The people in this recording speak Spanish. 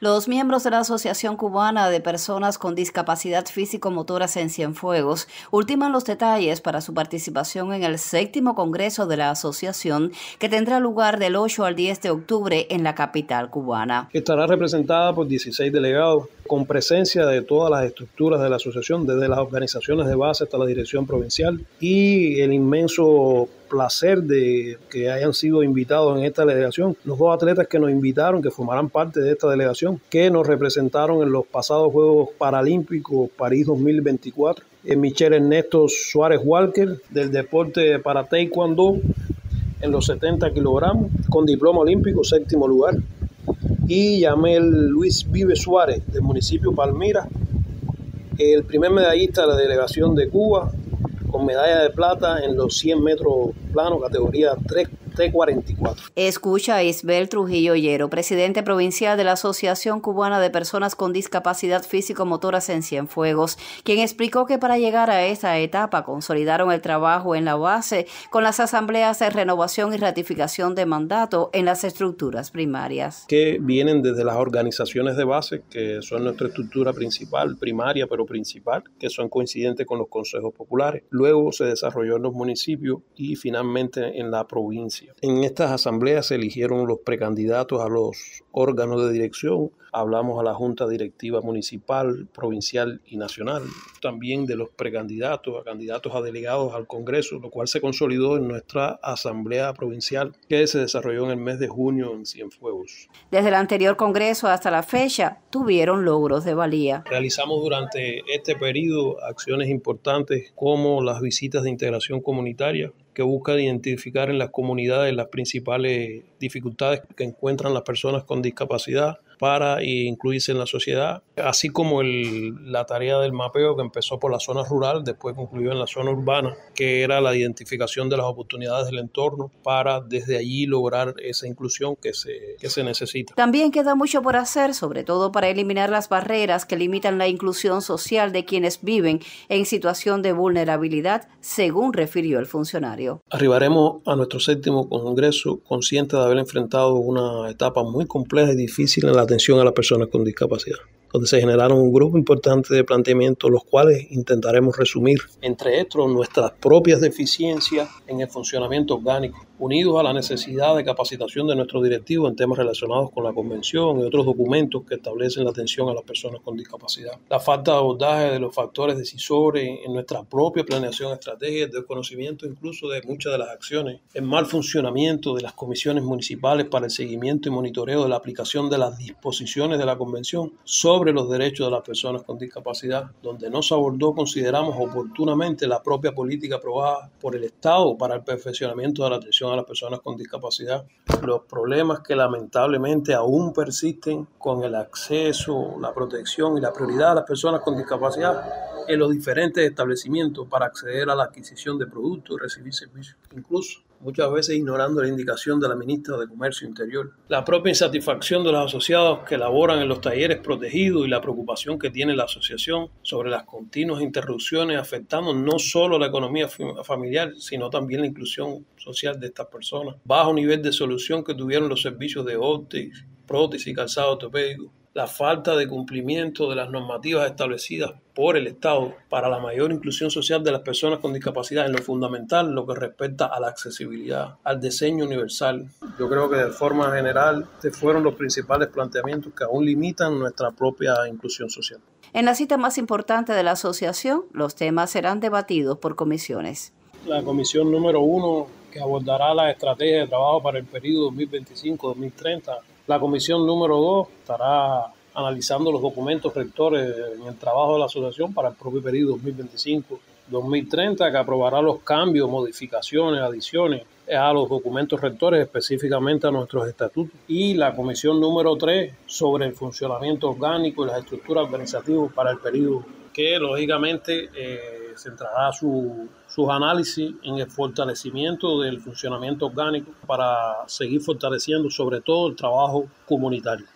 Los miembros de la Asociación Cubana de Personas con Discapacidad Físico-Motoras en Cienfuegos ultiman los detalles para su participación en el 7º Congreso de la Asociación, que tendrá lugar del 8 al 10 de octubre en la capital cubana. Estará representada por 16 delegados, con presencia de todas las estructuras de la asociación, desde las organizaciones de base hasta la dirección provincial, y el inmenso placer de que hayan sido invitados en esta delegación los dos atletas que nos invitaron, que formarán parte de esta delegación, que nos representaron en los pasados Juegos Paralímpicos París 2024. Michel Ernesto Suárez Walker, del deporte para Taekwondo, en los 70 kilogramos, con diploma olímpico, 7º lugar. Y Yamel Luis Vive Suárez, del municipio Palmira, el primer medallista de la delegación de Cuba, con medalla de plata en los 100 metros plano, categoría T44. Escucha a Isbel Trujillo Llero, presidente provincial de la Asociación Cubana de Personas con Discapacidad Físico-Motoras en Cienfuegos, quien explicó que para llegar a esta etapa consolidaron el trabajo en la base con las asambleas de renovación y ratificación de mandato en las estructuras primarias. Que vienen desde las organizaciones de base, que son nuestra estructura principal, primaria, pero principal, que son coincidentes con los consejos populares. Luego se desarrolló en los municipios y finalmente en la provincia. En estas asambleas se eligieron los precandidatos a los órganos de dirección. Hablamos a la Junta Directiva Municipal, Provincial y Nacional. También de los precandidatos a candidatos a delegados al Congreso, lo cual se consolidó en nuestra Asamblea Provincial, que se desarrolló en el mes de junio en Cienfuegos. Desde el anterior Congreso hasta la fecha, tuvieron logros de valía. Realizamos durante este periodo acciones importantes como las visitas de integración comunitaria, que buscan identificar en las comunidades las principales dificultades que encuentran las personas con discapacidad para incluirse en la sociedad, así como la tarea del mapeo, que empezó por la zona rural, después concluyó en la zona urbana, que era la identificación de las oportunidades del entorno para desde allí lograr esa inclusión que se necesita. También queda mucho por hacer, sobre todo para eliminar las barreras que limitan la inclusión social de quienes viven en situación de vulnerabilidad, según refirió el funcionario. Arribaremos a nuestro 7º Congreso conscientes de haber enfrentado una etapa muy compleja y difícil en la atención a las personas con discapacidad, donde se generaron un grupo importante de planteamientos, los cuales intentaremos resumir. Entre estos, nuestras propias deficiencias en el funcionamiento orgánico, unidos a la necesidad de capacitación de nuestros directivos en temas relacionados con la Convención y otros documentos que establecen la atención a las personas con discapacidad. La falta de abordaje de los factores decisores en nuestra propia planeación estratégica, el desconocimiento incluso de muchas de las acciones, el mal funcionamiento de las comisiones municipales para el seguimiento y monitoreo de la aplicación de las disposiciones de la Convención sobre los derechos de las personas con discapacidad, donde no se abordó, consideramos oportunamente, la propia política aprobada por el Estado para el perfeccionamiento de la atención a las personas con discapacidad, los problemas que lamentablemente aún persisten con el acceso, la protección y la prioridad a las personas con discapacidad en los diferentes establecimientos para acceder a la adquisición de productos y recibir servicios, incluso muchas veces ignorando la indicación de la ministra de Comercio Interior. La propia insatisfacción de los asociados que laboran en los talleres protegidos y la preocupación que tiene la asociación sobre las continuas interrupciones afectando no solo la economía familiar, sino también la inclusión social de estas personas. Bajo nivel de solución que tuvieron los servicios de óptica, prótesis y calzado ortopédico. La falta de cumplimiento de las normativas establecidas por el Estado para la mayor inclusión social de las personas con discapacidad en lo fundamental, lo que respecta a la accesibilidad, al diseño universal. Yo creo que de forma general estos fueron los principales planteamientos que aún limitan nuestra propia inclusión social. En la cita más importante de la asociación, los temas serán debatidos por comisiones. La comisión número 1, que abordará la estrategia de trabajo para el periodo 2025-2030. La comisión número 2 estará analizando los documentos rectores en el trabajo de la asociación para el propio periodo 2025-2030, que aprobará los cambios, modificaciones, adiciones a los documentos rectores, específicamente a nuestros estatutos. Y la comisión número 3 sobre el funcionamiento orgánico y las estructuras organizativas para el periodo, que lógicamente centrará sus análisis en el fortalecimiento del funcionamiento orgánico para seguir fortaleciendo sobre todo el trabajo comunitario.